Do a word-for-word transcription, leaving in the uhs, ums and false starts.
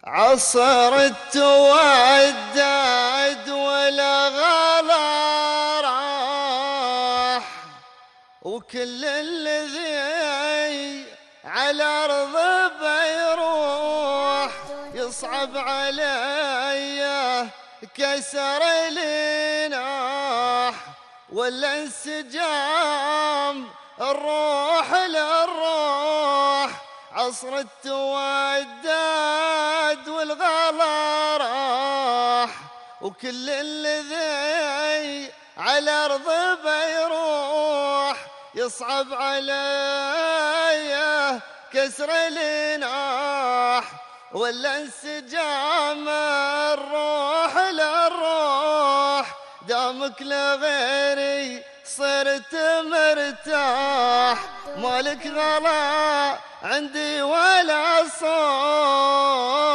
عصرت وداد ولا غلا راح، وكل الذي على أرض بيروح يصعب علي كسر الناح، ولا انسجام الروح للروح. عصرت وداد والغلا راح، وكل الذي على أرض بيروح يصعب علي كسر الناح، ولا انسجام الروح للروح. دامك لغيري صرت مرتاح، مالك غلا عندي ولا صوت.